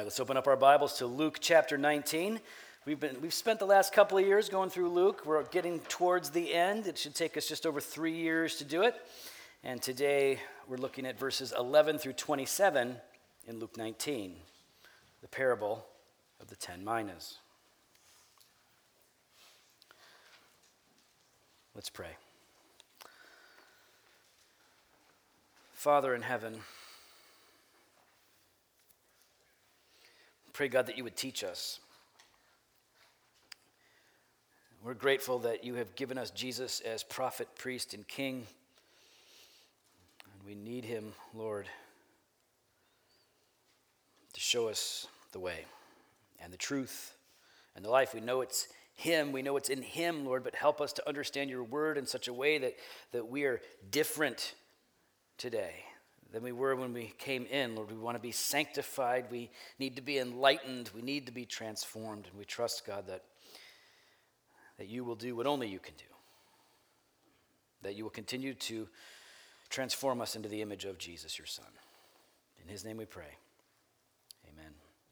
Let's open up our Bibles to Luke chapter 19. We've spent the last couple of years going through Luke. We're getting towards the end. It should take us just over 3 years to do it. And today we're looking at verses 11 through 27 in Luke 19, the parable of the 10 minas. Let's pray. Father in heaven, pray, God, that you would teach us. We're grateful that you have given us Jesus as prophet, priest, and king. And we need him, Lord, to show us the way and the truth and the life. We know it's him. We know it's in him, Lord, but help us to understand your word in such a way that we are different today than we were when we came in. Lord, we want to be sanctified. We need to be enlightened. We need to be transformed. And we trust, God, that you will do what only you can do. That you will continue to transform us into the image of Jesus, your Son. In his name we pray. Amen.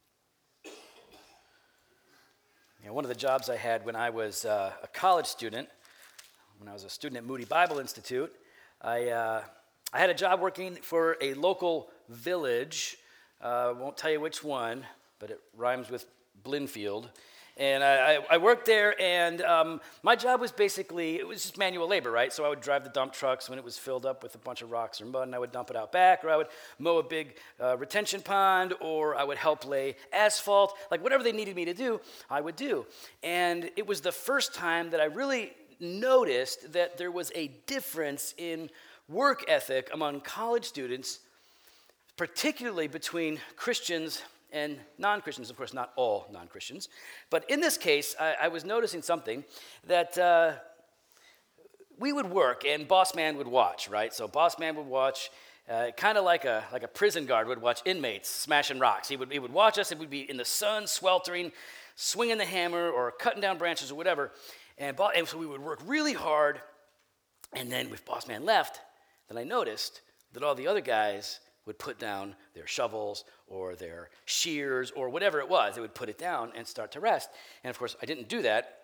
One of the jobs I had when I was a college student, when I was a student at Moody Bible Institute, I had a job working for a local village. I won't tell you which one, but it rhymes with Blinfield. And I worked there, and my job was basically, it was just manual labor, right? So I would drive the dump trucks when it was filled up with a bunch of rocks or mud, and I would dump it out back, or I would mow a big retention pond, or I would help lay asphalt. Like whatever they needed me to do, I would do. And it was the first time that I really noticed that there was a difference in work ethic among college students, particularly between Christians and non-Christians. Of course, not all non-Christians. But in this case, I was noticing something that we would work and boss man would watch, right? So boss man would watch kind of like a prison guard would watch inmates smashing rocks. He would watch us, and we'd be in the sun, sweltering, swinging the hammer or cutting down branches or whatever. And so we would work really hard. And then if boss man left, then I noticed that all the other guys would put down their shovels or their shears or whatever it was. They would put it down and start to rest. And of course, I didn't do that.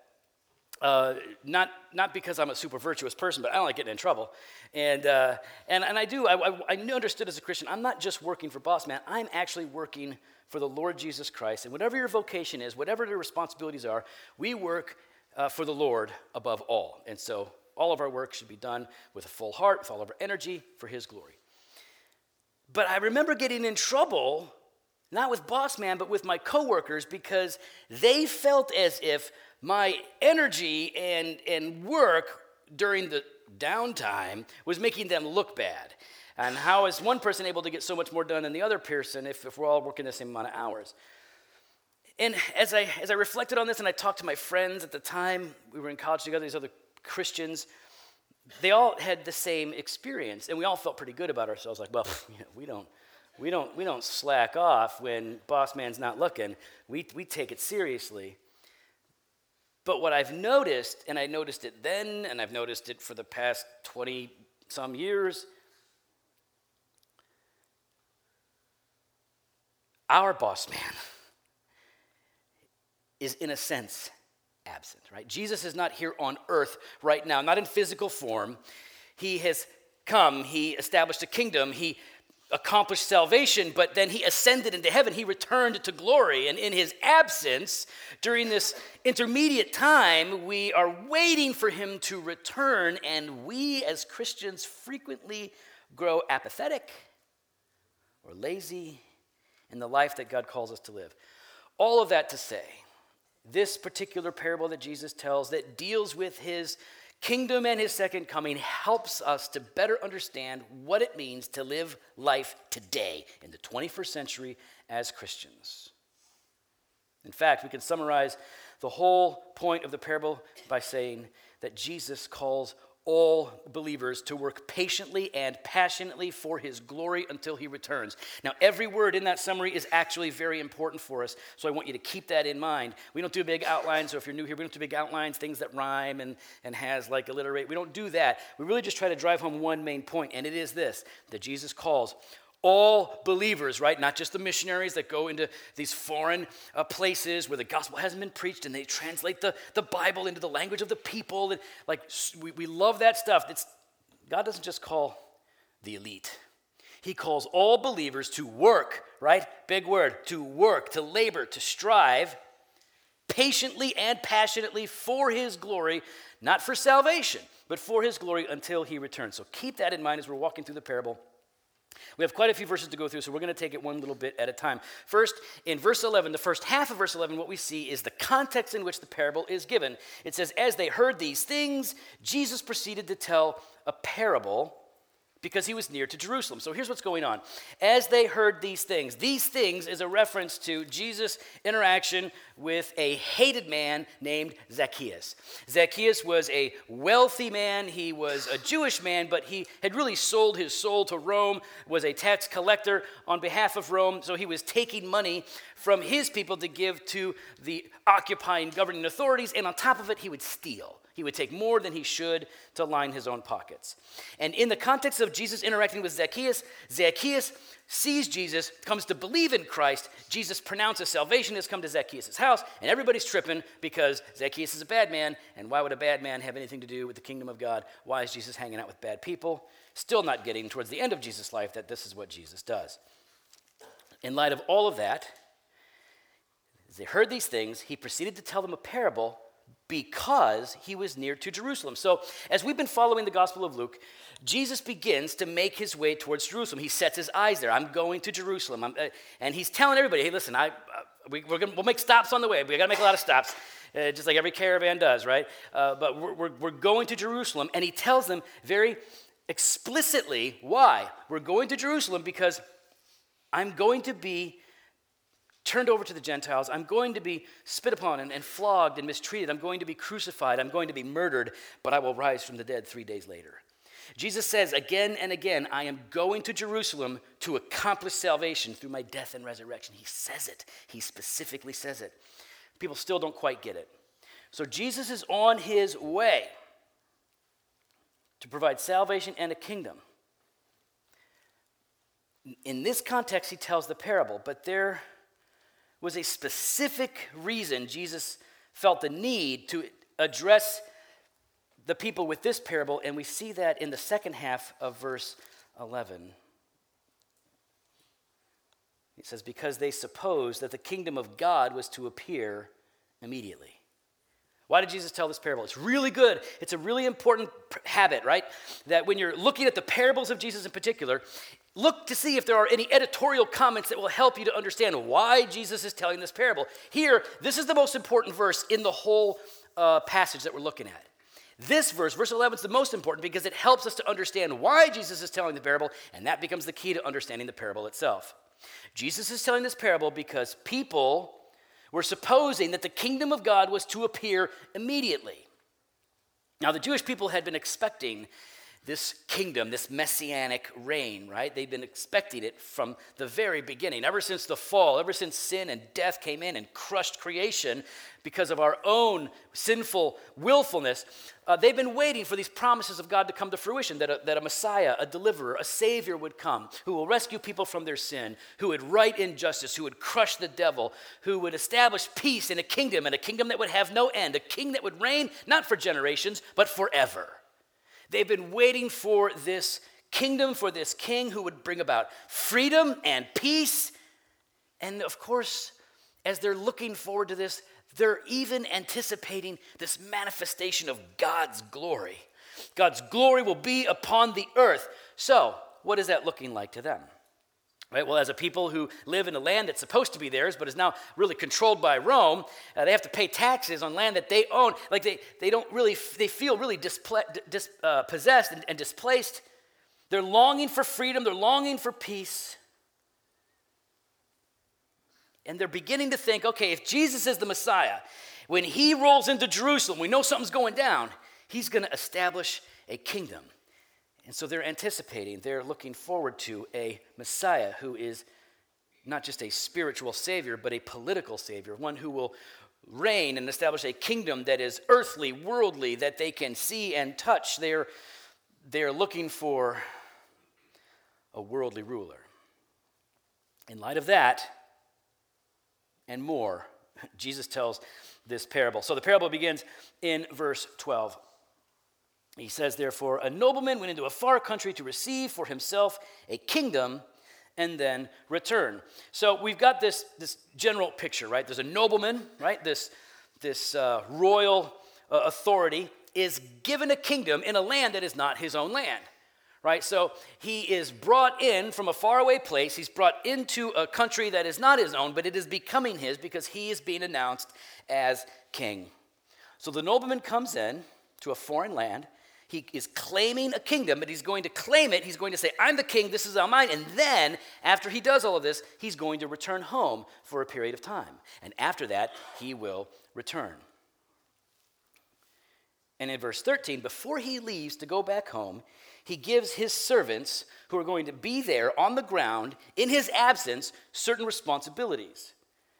Not because I'm a super virtuous person, but I don't like getting in trouble. And I do. I understood as a Christian, I'm not just working for boss man. I'm actually working for the Lord Jesus Christ. And whatever your vocation is, whatever your responsibilities are, we work for the Lord above all. And so all of our work should be done with a full heart, with all of our energy, for his glory. But I remember getting in trouble, not with boss man, but with my coworkers, because they felt as if my energy and work during the downtime was making them look bad. And how is one person able to get so much more done than the other person if we're all working the same amount of hours? And as I reflected on this and I talked to my friends at the time, we were in college together, these other Christians, they all had the same experience, and we all felt pretty good about ourselves. Like, well, we don't slack off when boss man's not looking. We take it seriously. But what I've noticed, and I noticed it then, and I've noticed it for the past 20-some years, our boss man is, in a sense, absent, right? Jesus is not here on earth right now, not in physical form. He has come, he established a kingdom, he accomplished salvation, but then he ascended into heaven, he returned to glory, and in his absence, during this intermediate time, we are waiting for him to return, and we as Christians frequently grow apathetic or lazy in the life that God calls us to live. All of that to say, this particular parable that Jesus tells that deals with his kingdom and his second coming helps us to better understand what it means to live life today in the 21st century as Christians. In fact, we can summarize the whole point of the parable by saying that Jesus calls all believers to work patiently and passionately for his glory until he returns. Now, every word in that summary is actually very important for us, so I want you to keep that in mind. We don't do big outlines, so if you're new here, we don't do big outlines, things that rhyme and has like alliterate. We don't do that. We really just try to drive home one main point, and it is this, that Jesus calls All believers, right? Not just the missionaries that go into these foreign places where the gospel hasn't been preached and they translate the Bible into the language of the people. And we love that stuff. God doesn't just call the elite. He calls all believers to work, right? Big word, to work, to labor, to strive patiently and passionately for his glory, not for salvation, but for his glory until he returns. So keep that in mind as we're walking through the parable. We have quite a few verses to go through, so we're going to take it one little bit at a time. First, in verse 11, the first half of verse 11, what we see is the context in which the parable is given. It says, as they heard these things, Jesus proceeded to tell a parable because he was near to Jerusalem. So here's what's going on. As they heard these things is a reference to Jesus' interaction with a hated man named Zacchaeus. Zacchaeus was a wealthy man. He was a Jewish man, but he had really sold his soul to Rome, was a tax collector on behalf of Rome. So he was taking money from his people to give to the occupying governing authorities, and on top of it, he would steal. He would take more than he should to line his own pockets. And in the context of Jesus interacting with Zacchaeus, Zacchaeus sees Jesus, comes to believe in Christ. Jesus pronounces salvation has come to Zacchaeus' house, and everybody's tripping because Zacchaeus is a bad man, and why would a bad man have anything to do with the kingdom of God? Why is Jesus hanging out with bad people? Still not getting towards the end of Jesus' life that this is what Jesus does. In light of all of that, as they heard these things, he proceeded to tell them a parable because he was near to Jerusalem. So as we've been following the Gospel of Luke, Jesus begins to make his way towards Jerusalem. He sets his eyes there. I'm going to Jerusalem. And he's telling everybody, hey, listen, we'll make stops on the way. We got to make a lot of stops, just like every caravan does, right? But we're going to Jerusalem. And he tells them very explicitly why. We're going to Jerusalem because I'm going to be turned over to the Gentiles. I'm going to be spit upon and flogged and mistreated. I'm going to be crucified. I'm going to be murdered, but I will rise from the dead 3 days later. Jesus says again and again, I am going to Jerusalem to accomplish salvation through my death and resurrection. He says it. He specifically says it. People still don't quite get it. So Jesus is on his way to provide salvation and a kingdom. In this context, he tells the parable, but there was a specific reason Jesus felt the need to address the people with this parable, and we see that in the second half of verse 11. It says, because they supposed that the kingdom of God was to appear immediately. Why did Jesus tell this parable? It's really good. It's a really important habit, right? That when you're looking at the parables of Jesus in particular, look to see if there are any editorial comments that will help you to understand why Jesus is telling this parable. Here, this is the most important verse in the whole passage that we're looking at. This verse 11, is the most important because it helps us to understand why Jesus is telling the parable, and that becomes the key to understanding the parable itself. Jesus is telling this parable because people were supposing that the kingdom of God was to appear immediately. Now, the Jewish people had been expecting this kingdom, this messianic reign, right? They'd been expecting it from the very beginning, ever since the fall, ever since sin and death came in and crushed creation because of our own sinful willfulness. They've been waiting for these promises of God to come to fruition, that a Messiah, a deliverer, a Savior would come who will rescue people from their sin, who would right injustice, who would crush the devil, who would establish peace in a kingdom, and a kingdom that would have no end, a king that would reign not for generations, but forever. They've been waiting for this kingdom, for this king who would bring about freedom and peace. And of course, as they're looking forward to this, they're even anticipating this manifestation of God's glory. God's glory will be upon the earth. So, what is that looking like to them? Right? Well, as a people who live in a land that's supposed to be theirs, but is now really controlled by Rome, they have to pay taxes on land that they own. Like they feel really possessed and displaced. They're longing for freedom. They're longing for peace. And they're beginning to think, okay, if Jesus is the Messiah, when he rolls into Jerusalem, we know something's going down. He's going to establish a kingdom. And so they're anticipating, they're looking forward to a Messiah who is not just a spiritual savior, but a political savior, one who will reign and establish a kingdom that is earthly, worldly, that they can see and touch. They're looking for a worldly ruler. In light of that and more, Jesus tells this parable. So the parable begins in verse 12. He says, therefore, a nobleman went into a far country to receive for himself a kingdom and then return. So we've got this general picture, right? There's a nobleman, right? This royal authority is given a kingdom in a land that is not his own land, right? So he is brought in from a faraway place. He's brought into a country that is not his own, but it is becoming his because he is being announced as king. So the nobleman comes in to a foreign land. He is claiming a kingdom, but he's going to claim it. He's going to say, I'm the king, this is all mine. And then, after he does all of this, he's going to return home for a period of time. And after that, he will return. And in verse 13, before he leaves to go back home, he gives his servants, who are going to be there on the ground in his absence, certain responsibilities.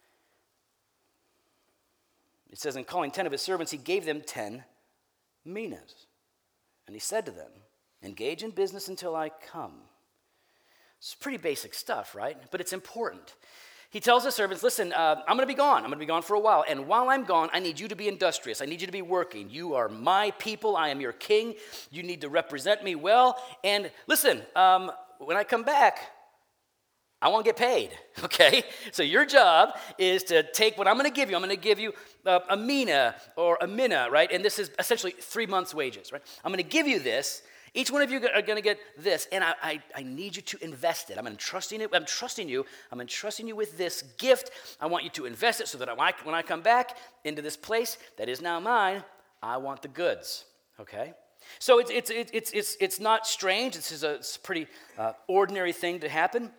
It says, in calling 10 of his servants, he gave them 10 minas. And he said to them, engage in business until I come. It's pretty basic stuff, right? But it's important. He tells the servants, listen, I'm going to be gone. I'm going to be gone for a while. And while I'm gone, I need you to be industrious. I need you to be working. You are my people. I am your king. You need to represent me well. And listen, when I come back, I want to get paid, okay? So your job is to take what I'm going to give you. I'm going to give you a mina or a mina, right? And this is essentially 3 months' wages, right? I'm going to give you this. Each one of you are going to get this, and I need you to invest it. I'm entrusting it. I'm trusting you with this gift. I want you to invest it so that when I come back into this place that is now mine, I want the goods, okay? So it's not strange. This is a pretty ordinary thing to happen.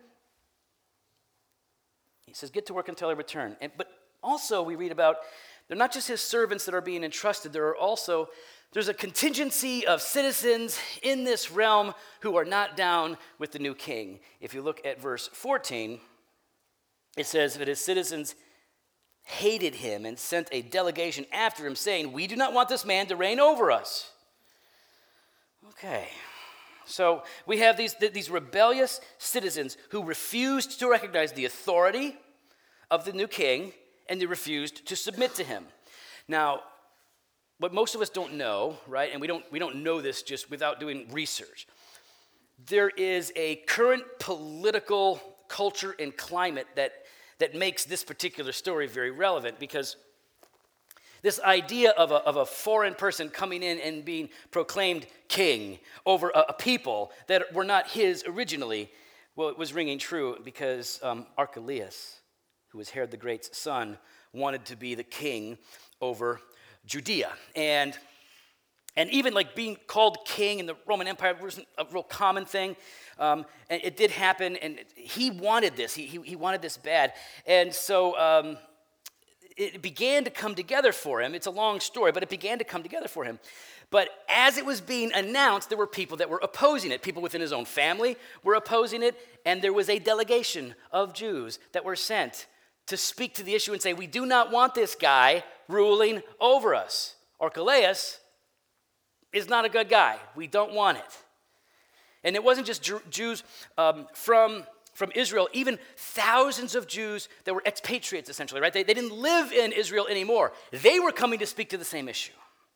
He says, get to work until I return. But also we read about, they're not just his servants that are being entrusted, there's a contingency of citizens in this realm who are not down with the new king. If you look at verse 14, it says that his citizens hated him and sent a delegation after him saying, we do not want this man to reign over us. Okay. So we have these rebellious citizens who refused to recognize the authority of the new king, and they refused to submit to him. Now, what most of us don't know, right, and we don't know this just without doing research, there is a current political culture and climate that makes this particular story very relevant, because this idea of a foreign person coming in and being proclaimed king over a people that were not his originally, well, it was ringing true because Archelaus, who was Herod the Great's son, wanted to be the king over Judea. And even like being called king in the Roman Empire wasn't a real common thing. And it did happen, and he wanted this. He wanted this bad. And so it began to come together for him. It's a long story, but it began to come together for him. But as it was being announced, there were people that were opposing it. People within his own family were opposing it, and there was a delegation of Jews that were sent to speak to the issue and say, we do not want this guy ruling over us. Archelaus is not a good guy. We don't want it. And it wasn't just Jews from Israel, even thousands of Jews that were expatriates, essentially, right? They didn't live in Israel anymore. They were coming to speak to the same issue.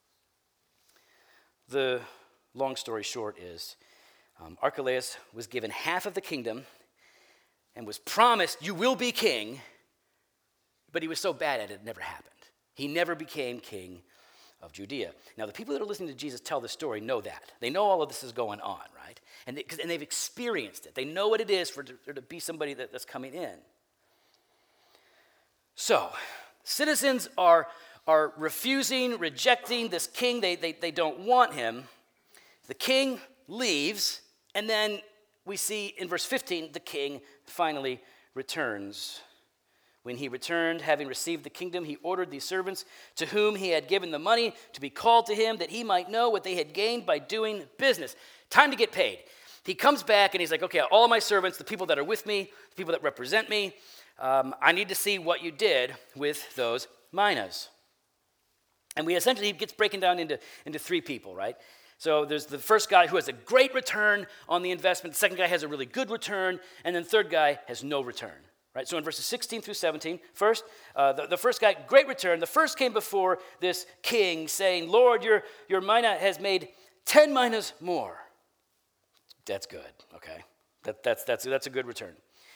The long story short is Archelaus was given half of the kingdom and was promised, you will be king, but he was so bad at it, it never happened. He never became king of Judea. Now, the people that are listening to Jesus tell the story know that. They know all of this is going on, right? And they've experienced it. They know what it is for there to be somebody that's coming in. So, citizens are refusing, rejecting this king. They don't want him. The king leaves, and then we see in verse 15, the king finally returns. When he returned, having received the kingdom, he ordered these servants to whom he had given the money to be called to him, that he might know what they had gained by doing business. Time to get paid. He comes back and he's like, okay, all of my servants, the people that are with me, the people that represent me, I need to see what you did with those minas. And he gets breaking down into three people, right? So there's the first guy who has a great return on the investment. The second guy has a really good return. And then the third guy has no return. Right? So in verses 16 through 17, first, the first guy, great return. The first came before this king saying, Lord, your mina has made 10 minas more. That's good, okay? That's a good return.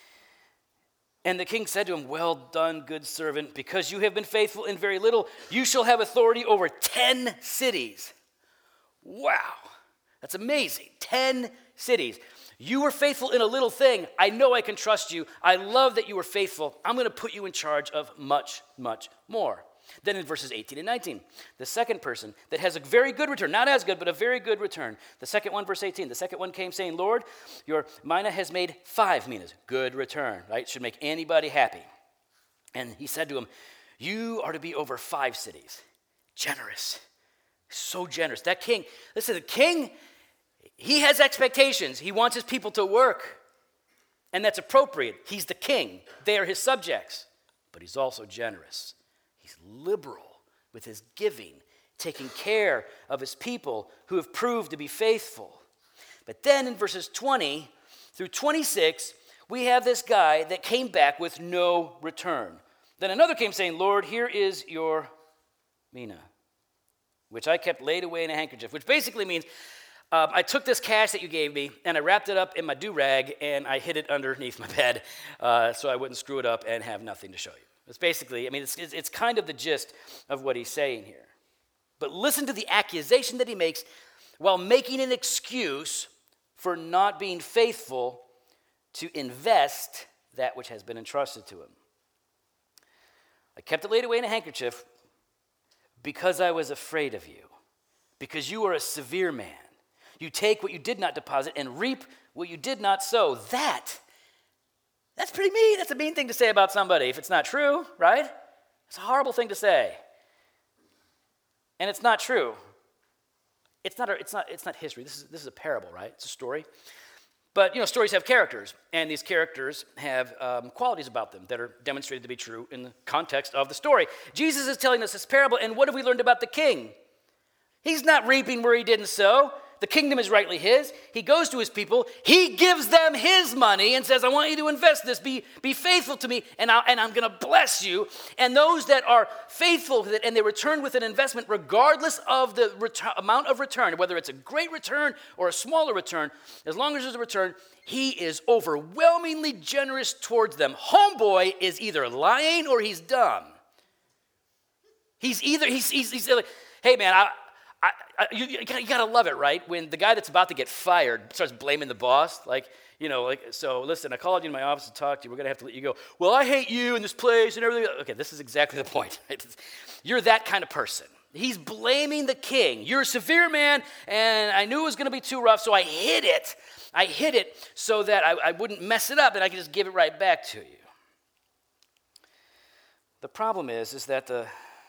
And the king said to him, well done, good servant, because you have been faithful in very little, you shall have authority over 10 cities. Wow, that's amazing. 10 cities. You were faithful in a little thing. I know I can trust you. I love that you were faithful. I'm going to put you in charge of much, much more. Then in verses 18 and 19, the second person that has a very good return, not as good, but a very good return. The second one, verse 18, the second one came saying, Lord, your mina has made 5 minas. Good return, right? Should make anybody happy. And he said to him, you are to be over 5 cities. Generous. So generous. That king, listen, the king, he has expectations. He wants his people to work. And that's appropriate. He's the king. They are his subjects. But he's also generous. He's liberal with his giving, taking care of his people who have proved to be faithful. But then in verses 20 through 26, we have this guy that came back with no return. Then another came saying, Lord, here is your mina, which I kept laid away in a handkerchief, which basically means I took this cash that you gave me and I wrapped it up in my do-rag and I hid it underneath my bed so I wouldn't screw it up and have nothing to show you. It's basically, it's kind of the gist of what he's saying here. But listen to the accusation that he makes while making an excuse for not being faithful to invest that which has been entrusted to him. I kept it laid away in a handkerchief because I was afraid of you, because you are a severe man. You take what you did not deposit and reap what you did not sow. That's pretty mean. That's a mean thing to say about somebody if it's not true, right? It's a horrible thing to say. And it's not true. It's not history. This is a parable, right? It's a story. But, stories have characters, and these characters have qualities about them that are demonstrated to be true in the context of the story. Jesus is telling us this parable, and what have we learned about the king? He's not reaping where he didn't sow. The kingdom is rightly his. He goes to his people. He gives them his money and says, I want you to invest this. Be faithful to me, and I'm going to bless you. And those that are faithful with it and they return with an investment, regardless of the amount of return, whether it's a great return or a smaller return, as long as there's a return, he is overwhelmingly generous towards them. Homeboy is either lying or he's dumb. He's like, hey, man, you gotta love it, right? When the guy that's about to get fired starts blaming the boss, so listen, I called you in my office to talk to you. We're gonna have to let you go. Well, I hate you and this place and everything. Okay, this is exactly the point. Right? You're that kind of person. He's blaming the king. You're a severe man, and I knew it was gonna be too rough, so I hid it. I hid it so that I wouldn't mess it up, and I could just give it right back to you. The problem is that the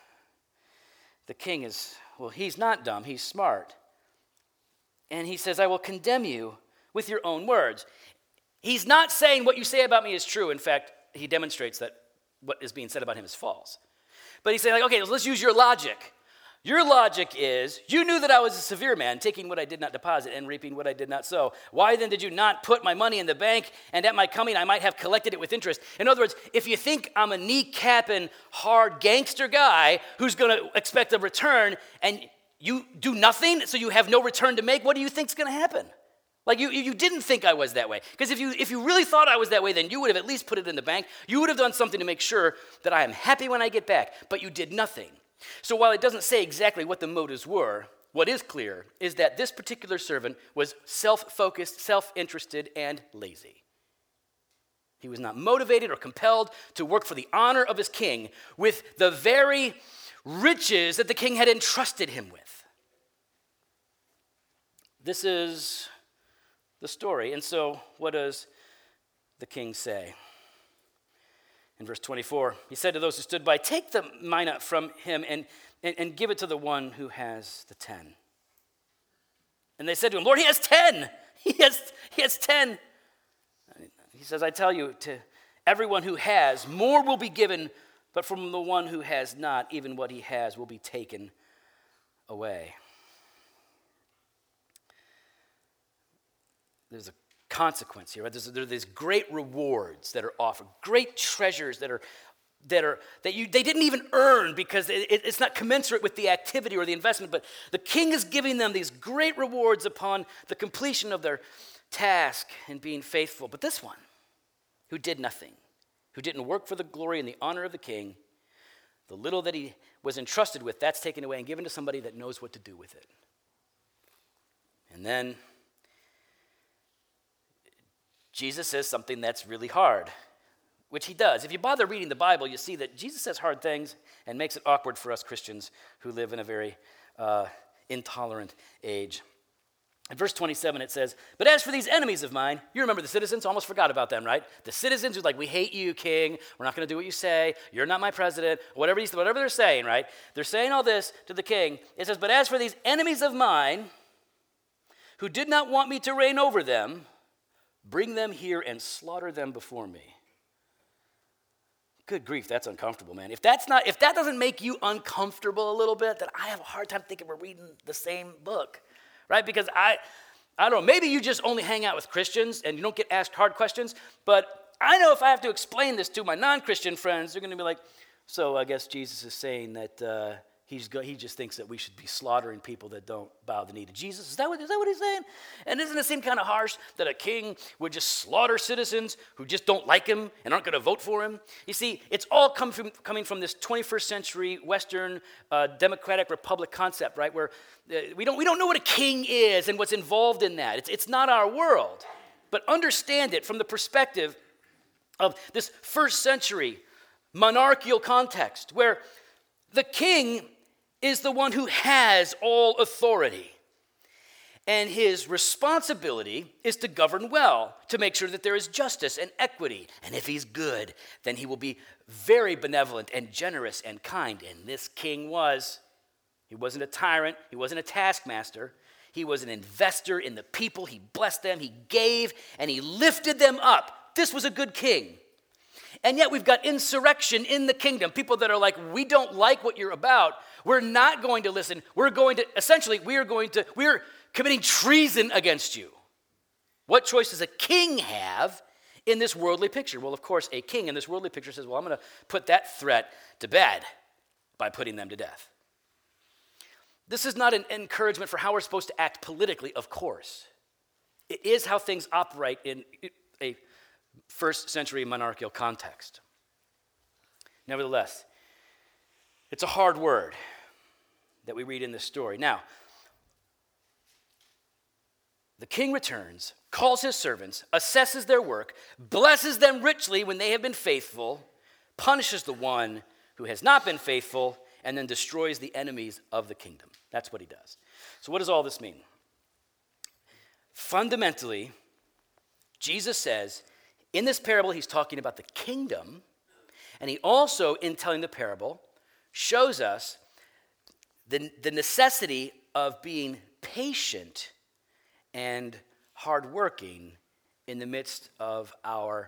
king is, well, he's not dumb, he's smart. And he says, I will condemn you with your own words. He's not saying what you say about me is true. In fact, he demonstrates that what is being said about him is false. But he's saying, okay, let's use your logic. Your logic is, you knew that I was a severe man, taking what I did not deposit and reaping what I did not sow. Why then did you not put my money in the bank, and at my coming I might have collected it with interest? In other words, if you think I'm a kneecapping, hard gangster guy who's going to expect a return, and you do nothing, so you have no return to make, what do you think's going to happen? Like you didn't think I was that way. Because if you really thought I was that way, then you would have at least put it in the bank. You would have done something to make sure that I am happy when I get back. But you did nothing. So while it doesn't say exactly what the motives were, what is clear is that this particular servant was self-focused, self-interested, and lazy. He was not motivated or compelled to work for the honor of his king with the very riches that the king had entrusted him with. This is the story. And so what does the king say? In verse 24, he said to those who stood by, take the mina from him and give it to the one who has the 10. And they said to him, Lord, he has 10. He has 10. He says, I tell you, to everyone who has, more will be given, but from the one who has not, even what he has will be taken away. There's a consequence here. Right? There are these great rewards that are offered, great treasures that they didn't even earn because it's not commensurate with the activity or the investment. But the king is giving them these great rewards upon the completion of their task and being faithful. But this one, who did nothing, who didn't work for the glory and the honor of the king, the little that he was entrusted with, that's taken away and given to somebody that knows what to do with it. And then Jesus says something that's really hard, which he does. If you bother reading the Bible, you see that Jesus says hard things and makes it awkward for us Christians who live in a very intolerant age. In verse 27, it says, "But as for these enemies of mine," you remember the citizens, almost forgot about them, right? The citizens who "We hate you, king. We're not going to do what you say. You're not my president." Whatever they're saying, right? They're saying all this to the king. It says, "But as for these enemies of mine, who did not want me to reign over them, bring them here and slaughter them before me." Good grief, that's uncomfortable, man. If that doesn't make you uncomfortable a little bit, then I have a hard time thinking we're reading the same book, right? Because I don't know, maybe you just only hang out with Christians and you don't get asked hard questions, but I know if I have to explain this to my non-Christian friends, they're going to be like, "So I guess Jesus is saying that he just thinks that we should be slaughtering people that don't bow the knee to Jesus. Is that what he's saying? And doesn't it seem kind of harsh that a king would just slaughter citizens who just don't like him and aren't going to vote for him?" You see, it's all coming from this 21st century Western democratic republic concept, right? Where we don't know what a king is and what's involved in that. It's not our world. But understand it from the perspective of this first century monarchical context where the king is the one who has all authority. And his responsibility is to govern well, to make sure that there is justice and equity. And if he's good, then he will be very benevolent and generous and kind. And this king was. He wasn't a tyrant. He wasn't a taskmaster. He was an investor in the people. He blessed them. He gave, and he lifted them up. This was a good king. And yet we've got insurrection in the kingdom. People that are like, "We don't like what you're about. We're not going to listen. We're committing treason against you." What choice does a king have in this worldly picture? Well, of course, a king in this worldly picture says, "Well, I'm going to put that threat to bed by putting them to death." This is not an encouragement for how we're supposed to act politically, of course. It is how things operate in a first century monarchical context. Nevertheless, it's a hard word that we read in this story. Now, the king returns, calls his servants, assesses their work, blesses them richly when they have been faithful, punishes the one who has not been faithful, and then destroys the enemies of the kingdom. That's what he does. So what does all this mean? Fundamentally, Jesus says, in this parable, he's talking about the kingdom, and he also, in telling the parable, shows us the necessity of being patient and hardworking in the midst of our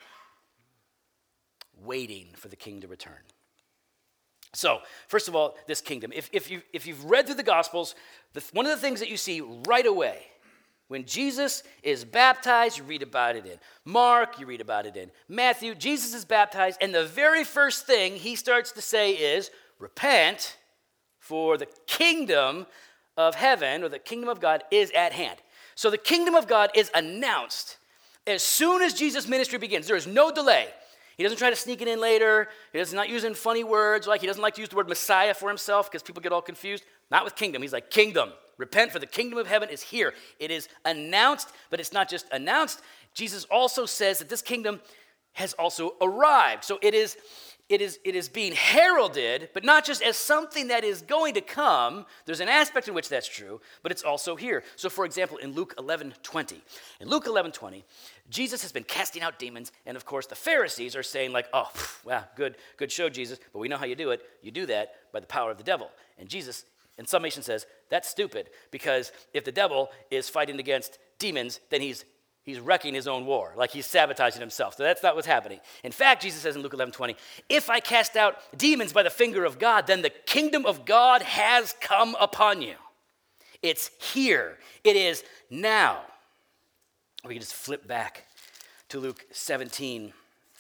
waiting for the king to return. So, first of all, this kingdom. If you've read through the Gospels, one of the things that you see right away when Jesus is baptized, you read about it in Mark, you read about it in Matthew. Jesus is baptized, and the very first thing he starts to say is, "Repent, for the kingdom of heaven," or the kingdom of God, "is at hand." So the kingdom of God is announced as soon as Jesus' ministry begins. There is no delay. He doesn't try to sneak it in later. He does not using funny words. He doesn't like to use the word Messiah for himself because people get all confused. Not with kingdom. He's like, "Kingdom. Repent, for the kingdom of heaven is here." It is announced, but it's not just announced. Jesus also says that this kingdom has also arrived. So it is being heralded, but not just as something that is going to come. There's an aspect in which that's true, but it's also here. So for example, in Luke 11:20. In Luke 11:20, Jesus has been casting out demons, and of course the Pharisees are saying "Oh, wow, good show, Jesus, but we know how you do it. You do that by the power of the devil." And Jesus, in summation, says, that's stupid, because if the devil is fighting against demons, then he's wrecking his own war, he's sabotaging himself. So that's not what's happening. In fact, Jesus says in Luke 11:20, "If I cast out demons by the finger of God, then the kingdom of God has come upon you." It's here. It is now. We can just flip back to Luke 17,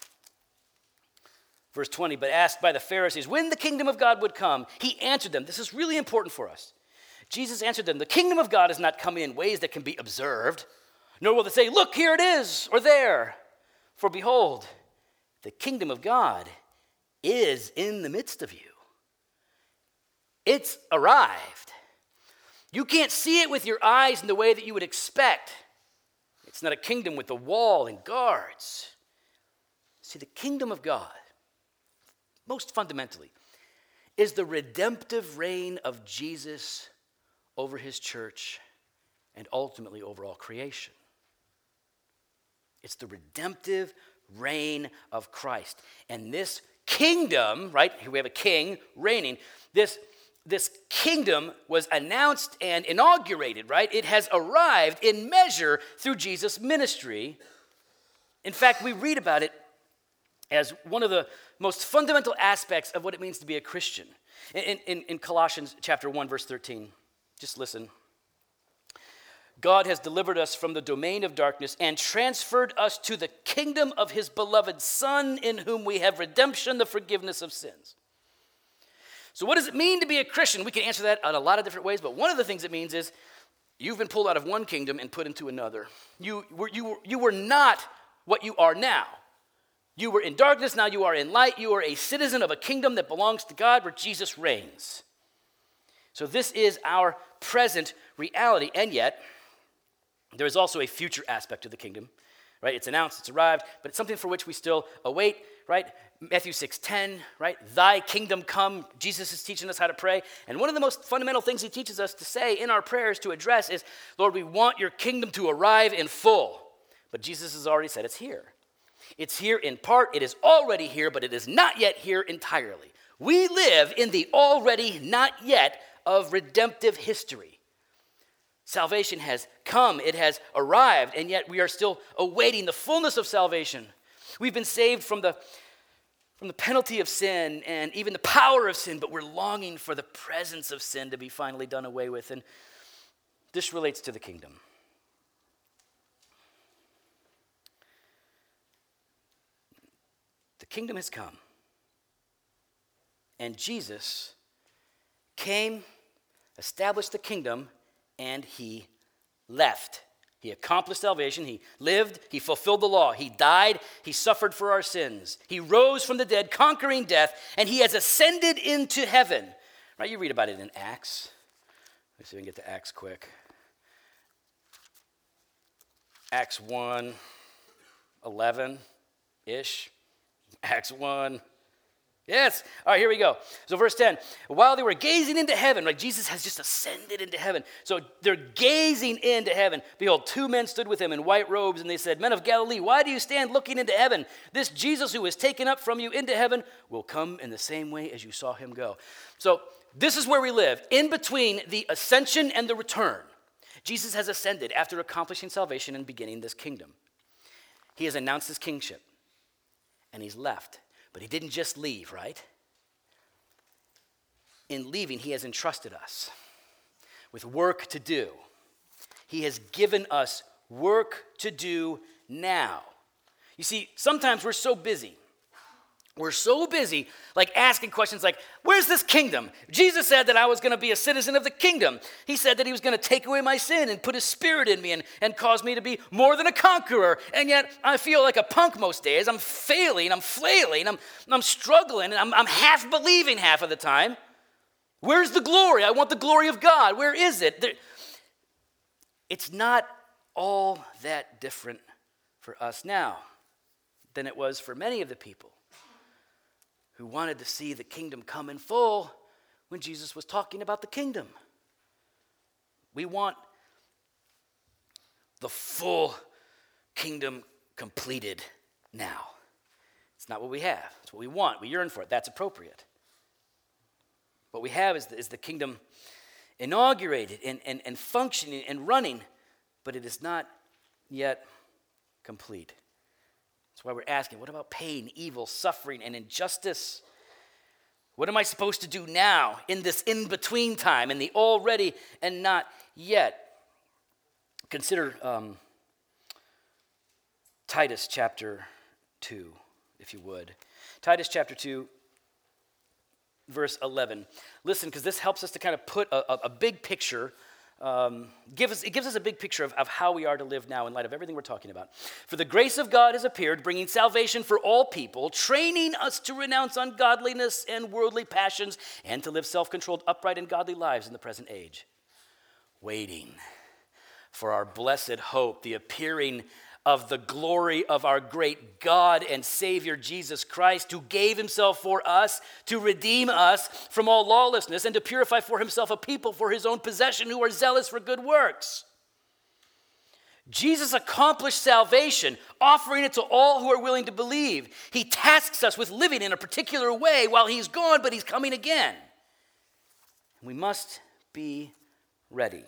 verse 20. But asked by the Pharisees when the kingdom of God would come, he answered them. This is really important for us. Jesus answered them, the kingdom of God has not come in ways that can be observed, nor will they say, look, here it is, or there. For behold, the kingdom of God is in the midst of you. It's arrived. You can't see it with your eyes in the way that you would expect. It's not a kingdom with a wall and guards. See, the kingdom of God, most fundamentally, is the redemptive reign of Jesus over his church and ultimately over all creation. It's the redemptive reign of Christ. And this kingdom, right, here we have a king reigning, this kingdom was announced and inaugurated, right? It has arrived in measure through Jesus' ministry. In fact, we read about it as one of the most fundamental aspects of what it means to be a Christian. In Colossians chapter 1, verse 13, just listen. God has delivered us from the domain of darkness and transferred us to the kingdom of his beloved Son, in whom we have redemption, the forgiveness of sins. So what does it mean to be a Christian? We can answer that in a lot of different ways, but one of the things it means is you've been pulled out of one kingdom and put into another. You were not what you are now. You were in darkness, now you are in light. You are a citizen of a kingdom that belongs to God where Jesus reigns. So this is our present reality, and yet there is also a future aspect of the kingdom, right? It's announced, it's arrived, but it's something for which we still await, right? Matthew 6:10, right? Thy kingdom come. Jesus is teaching us how to pray. And one of the most fundamental things he teaches us to say in our prayers to address is, Lord, we want your kingdom to arrive in full. But Jesus has already said it's here. It's here in part. It is already here, but it is not yet here entirely. We live in the already not yet of redemptive history. Salvation has come. It has arrived, and yet we are still awaiting the fullness of salvation. We've been saved from the penalty of sin and even the power of sin, but we're longing for the presence of sin to be finally done away with. And this relates to the kingdom. The kingdom has come. And Jesus came, established the kingdom, and he left. He accomplished salvation. He lived. He fulfilled the law. He died. He suffered for our sins. He rose from the dead, conquering death, and he has ascended into heaven. Right? You read about it in Acts. Let's see if we can get to Acts quick. Acts 1:11-ish. Acts 1. Yes. All right, here we go. So verse 10. While they were gazing into heaven, like Jesus has just ascended into heaven. So they're gazing into heaven. Behold, two men stood with him in white robes, and they said, Men of Galilee, why do you stand looking into heaven? This Jesus who was taken up from you into heaven will come in the same way as you saw him go. So this is where we live, in between the ascension and the return. Jesus has ascended after accomplishing salvation and beginning this kingdom. He has announced his kingship, and he's left. But he didn't just leave, right? In leaving, he has entrusted us with work to do. He has given us work to do now. You see, sometimes we're so busy. We're so busy, like asking questions like, where's this kingdom? Jesus said that I was going to be a citizen of the kingdom. He said that he was going to take away my sin and put his spirit in me and cause me to be more than a conqueror. And yet I feel like a punk most days. I'm failing, I'm flailing, I'm struggling, and I'm half believing half of the time. Where's the glory? I want the glory of God. Where is it? It's not all that different for us now than it was for many of the people who wanted to see the kingdom come in full when Jesus was talking about the kingdom. We want the full kingdom completed now. It's not what we have. It's what we want. We yearn for it. That's appropriate. What we have is the kingdom inaugurated and functioning and running, but it is not yet complete. That's why we're asking, what about pain, evil, suffering, and injustice? What am I supposed to do now in this in-between time, in the already and not yet? Consider Titus chapter 2, if you would. Titus chapter 2, verse 11. Listen, because this helps us to kind of put a big picture. It gives us a big picture of how we are to live now in light of everything we're talking about. For the grace of God has appeared, bringing salvation for all people, training us to renounce ungodliness and worldly passions, and to live self-controlled, upright, and godly lives in the present age. Waiting for our blessed hope, the appearing of the glory of our great God and Savior Jesus Christ, who gave himself for us to redeem us from all lawlessness and to purify for himself a people for his own possession who are zealous for good works. Jesus accomplished salvation, offering it to all who are willing to believe. He tasks us with living in a particular way while he's gone, but he's coming again. We must be ready.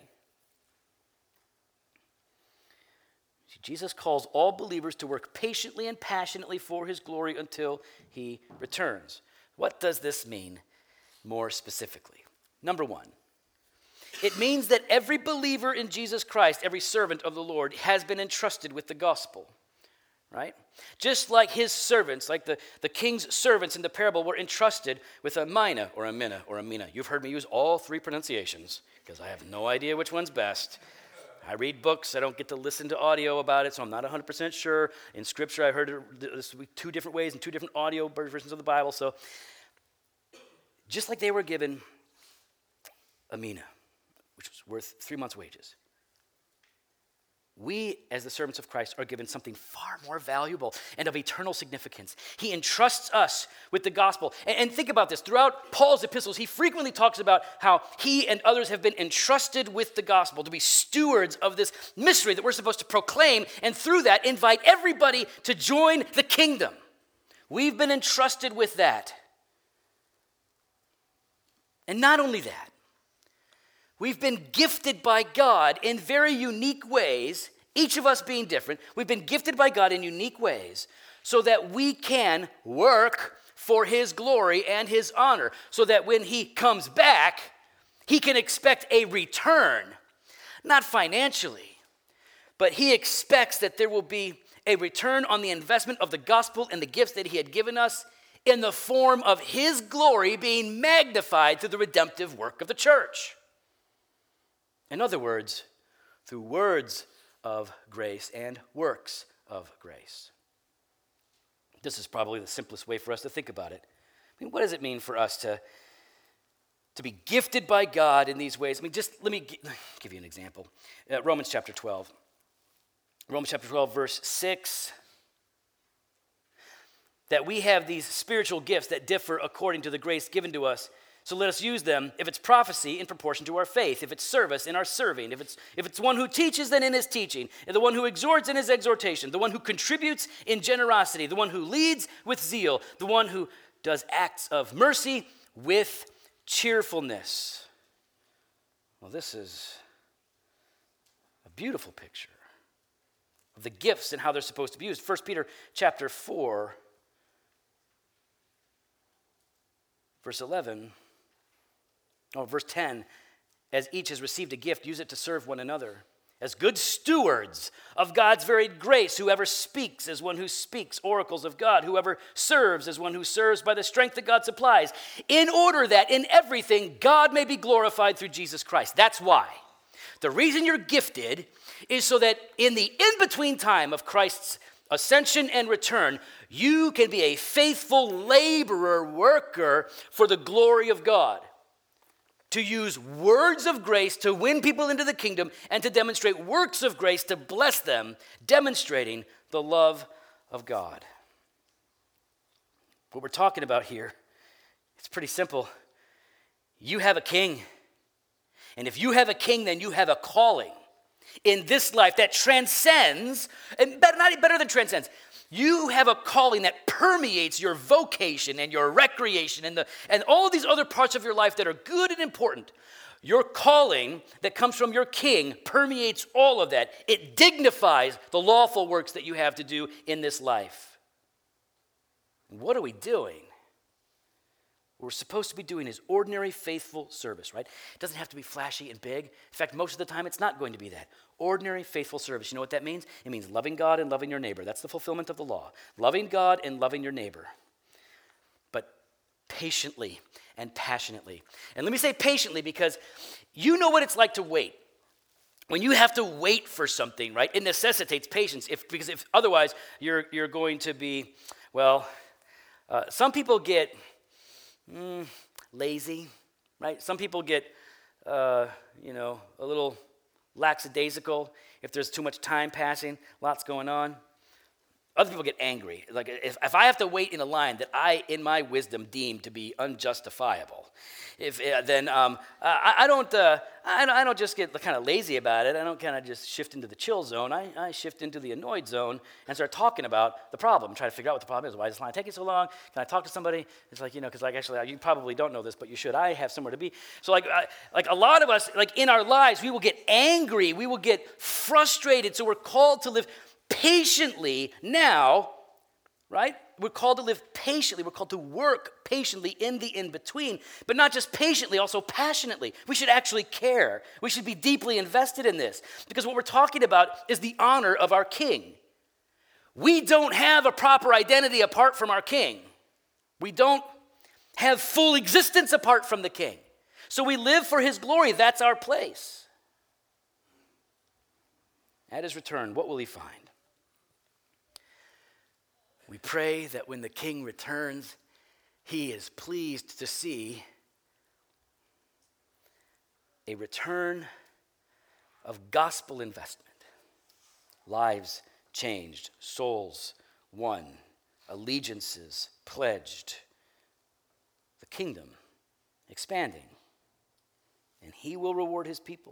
Jesus calls all believers to work patiently and passionately for his glory until he returns. What does this mean more specifically? Number one, it means that every believer in Jesus Christ, every servant of the Lord, has been entrusted with the gospel, right? Just like his servants, like the king's servants in the parable were entrusted with a mina or a minna or a mina. You've heard me use all three pronunciations because I have no idea which one's best. I read books. I don't get to listen to audio about it, so I'm not 100% sure. In Scripture, I heard it two different ways in two different audio versions of the Bible. So just like they were given a mina, which was worth 3 months' wages, we, as the servants of Christ, are given something far more valuable and of eternal significance. He entrusts us with the gospel. And think about this. Throughout Paul's epistles, he frequently talks about how he and others have been entrusted with the gospel to be stewards of this mystery that we're supposed to proclaim, and through that, invite everybody to join the kingdom. We've been entrusted with that. And not only that, we've been gifted by God in very unique ways, each of us being different. We've been gifted by God in unique ways so that we can work for his glory and his honor, so that when he comes back, he can expect a return, not financially, but he expects that there will be a return on the investment of the gospel and the gifts that he had given us in the form of his glory being magnified through the redemptive work of the church. In other words, through words of grace and works of grace. This is probably the simplest way for us to think about it. I mean, what does it mean for us to be gifted by God in these ways? I mean, just let me give you an example. Romans chapter 12. Romans chapter 12, verse 6. That we have these spiritual gifts that differ according to the grace given to us. So let us use them. If it's prophecy, in proportion to our faith. If it's service, in our serving. If it's one who teaches, then in his teaching. And the one who exhorts, in his exhortation. The one who contributes in generosity. The one who leads with zeal. The one who does acts of mercy with cheerfulness. Well, this is a beautiful picture of the gifts and how they're supposed to be used. 1 Peter chapter 4, verse 11. Verse 10, as each has received a gift, use it to serve one another. As good stewards of God's varied grace, whoever speaks as one who speaks oracles of God, whoever serves as one who serves by the strength that God supplies, in order that in everything God may be glorified through Jesus Christ. That's why. The reason you're gifted is so that in the in-between time of Christ's ascension and return, you can be a faithful laborer, worker for the glory of God. To use words of grace to win people into the kingdom and to demonstrate works of grace to bless them, demonstrating the love of God. What we're talking about here, it's pretty simple. You have a king. And if you have a king, then you have a calling in this life that transcends, and not better than transcends. You have a calling that permeates your vocation and your recreation and all of these other parts of your life that are good and important. Your calling that comes from your king permeates all of that. It dignifies the lawful works that you have to do in this life. What are we doing? What we're supposed to be doing is ordinary, faithful service, right? It doesn't have to be flashy and big. In fact, most of the time, it's not going to be that. Ordinary, faithful service. You know what that means? It means loving God and loving your neighbor. That's the fulfillment of the law. Loving God and loving your neighbor. But patiently and passionately. And let me say patiently because you know what it's like to wait. When you have to wait for something, right, it necessitates patience. Because if otherwise, you're going to be, some people get lazy, right? Some people get, a little lackadaisical if there's too much time passing, lots going on. Other people get angry. Like if I have to wait in a line that I, in my wisdom, deem to be unjustifiable, I don't just get kind of lazy about it. I don't kind of just shift into the chill zone. I shift into the annoyed zone and start talking about the problem, try to figure out what the problem is. Why is this line taking so long? Can I talk to somebody? It's like, because actually, you probably don't know this, but you should. I have somewhere to be. So like a lot of us, like in our lives, we will get angry. We will get frustrated. So we're called to live patiently now, right? We're called to live patiently. We're called to work patiently in the in-between, but not just patiently, also passionately. We should actually care. We should be deeply invested in this because what we're talking about is the honor of our King. We don't have a proper identity apart from our King. We don't have full existence apart from the King. So we live for his glory. That's our place. At his return, what will he find? We pray that when the King returns, he is pleased to see a return of gospel investment. Lives changed, souls won, allegiances pledged, the kingdom expanding, and he will reward his people.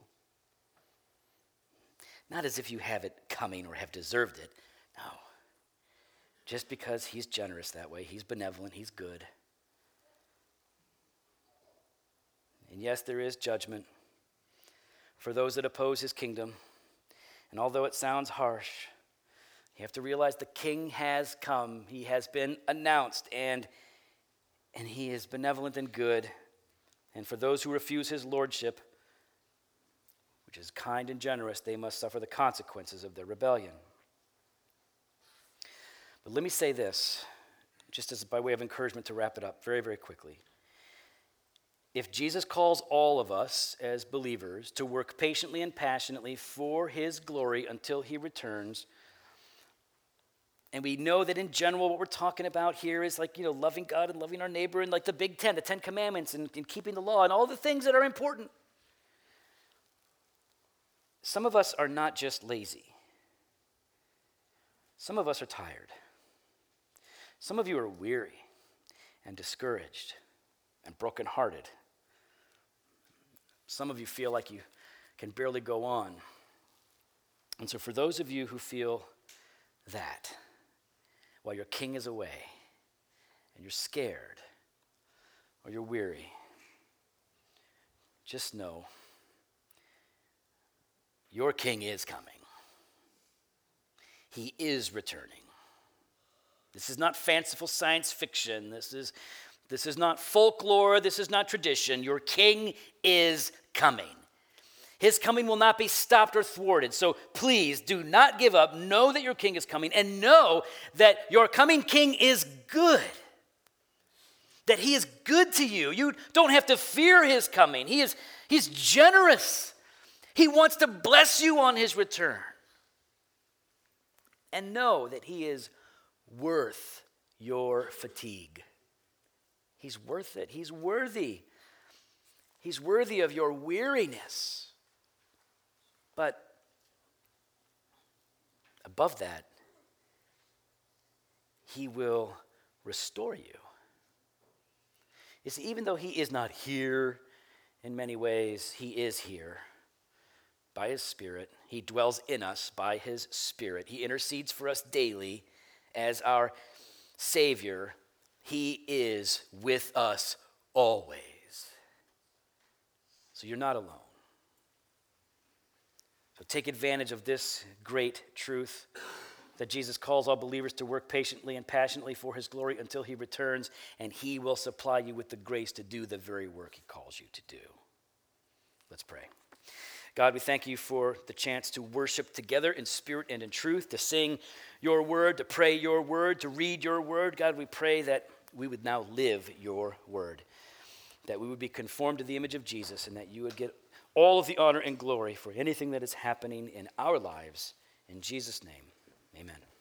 Not as if you have it coming or have deserved it, no. Just because he's generous that way, he's benevolent, he's good. And yes, there is judgment for those that oppose his kingdom. And although it sounds harsh, you have to realize the King has come. He has been announced, and he is benevolent and good. And for those who refuse his lordship, which is kind and generous, they must suffer the consequences of their rebellion. But let me say this, just as by way of encouragement to wrap it up very, very quickly. If Jesus calls all of us as believers to work patiently and passionately for his glory until he returns, and we know that in general what we're talking about here is like, loving God and loving our neighbor and like the Big Ten, the Ten Commandments and keeping the law and all the things that are important. Some of us are not just lazy. Some of us are tired. Some of you are weary and discouraged and brokenhearted. Some of you feel like you can barely go on. And so for those of you who feel that, while your King is away and you're scared or you're weary, just know your King is coming. He is returning. This is not fanciful science fiction. This is not folklore. This is not tradition. Your King is coming. His coming will not be stopped or thwarted. So please do not give up. Know that your King is coming and know that your coming King is good. That he is good to you. You don't have to fear his coming. He's generous. He wants to bless you on his return. And know that he is worth your fatigue. He's worth it. He's worthy. He's worthy of your weariness. But above that, he will restore you. You see, even though he is not here in many ways, he is here. By his Spirit. He dwells in us by his Spirit. He intercedes for us daily as our Savior. He is with us always. So you're not alone. So take advantage of this great truth. that Jesus calls all believers to work patiently and passionately for his glory until he returns, and he will supply you with the grace to do the very work he calls you to do. Let's pray. God, we thank you for the chance to worship together in spirit and in truth, to sing your word, to pray your word, to read your word. God, we pray that we would now live your word, that we would be conformed to the image of Jesus, and that you would get all of the honor and glory for anything that is happening in our lives. In Jesus' name, amen.